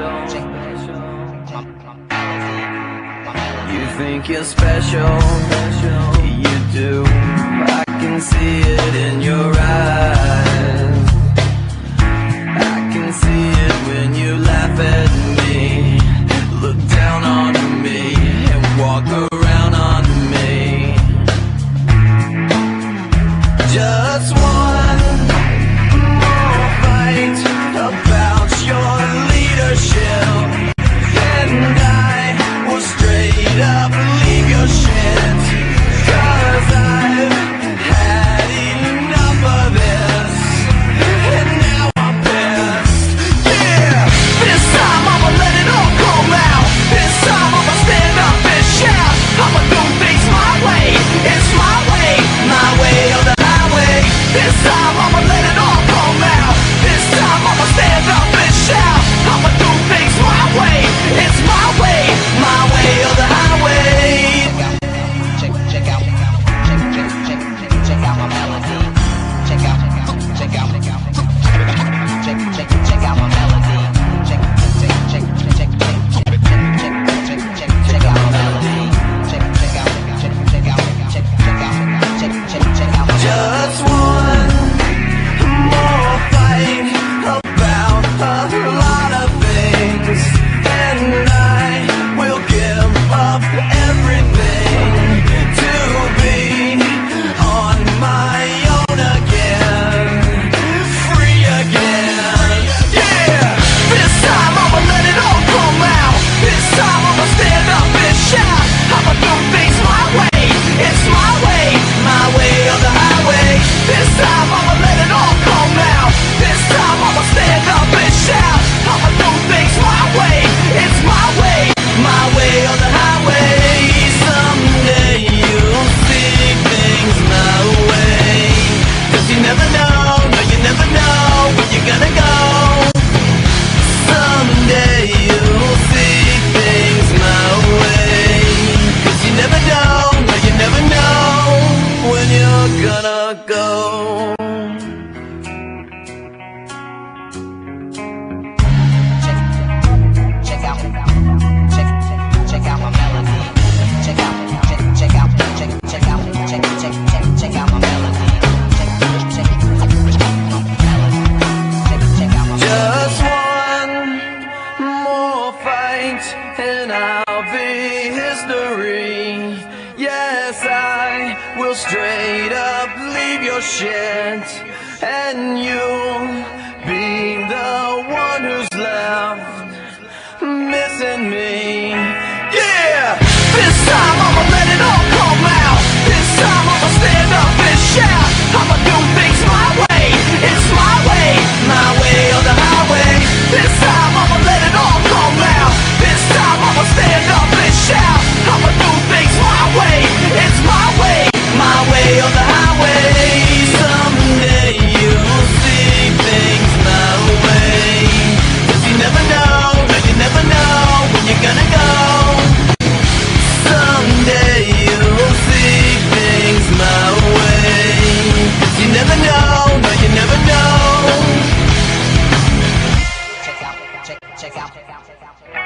You think you're special, you do. I can see it in your eyes. I can see it when you laugh at me, look down on me, and walk around on me. Just one more fight about your leadership, and I will straight up leave your shit. 'Cause I've had enough of this, and now I'm pissed. Yeah, this time I'ma let it all come out. This time I'ma stand up and shout. I'ma do things my way, it's my way or the highway. This time I'ma let it all come out. This time I'ma stand up and shout. I'ma do things my way, it's my way or the highway. Check out my melody. Check out my melody. Check out my melody. Just one more fight about a lot of things, and I will give up everything to be on my own again, free again. Yeah, this time I'ma let it all come out. This time I'ma stand up and shout. I'ma do things my way, it's my way or the highway. This time I'ma let it all come out. This time I'ma stand up and shout. I'ma do things my way, it's my way or the highway. Someday you'll see things my way. 'Cause you never know, no you never know where you're gonna go. Someday you'll see things my way. 'Cause you never know, no you never know when you're gonna go. Check out my melody. Check out my melody. Check out my melody. Just one more fight and I'll be history. Yes, I will straight up leave your shit, and you'll be the one who's left missing me. Yeah, this time I'ma let it all come out. This time I'ma stand up and shout. I'ma do things my way, it's my way or the highway. This time I'ma let it all come out. This time I'ma stand up and shout. I'ma do things my way, it's my way or the highway. Someday you'll see things my way. 'Cause you never know, no you never know when you're gonna go. Someday you'll see things my way. 'Cause you never know, no you never know. Check out.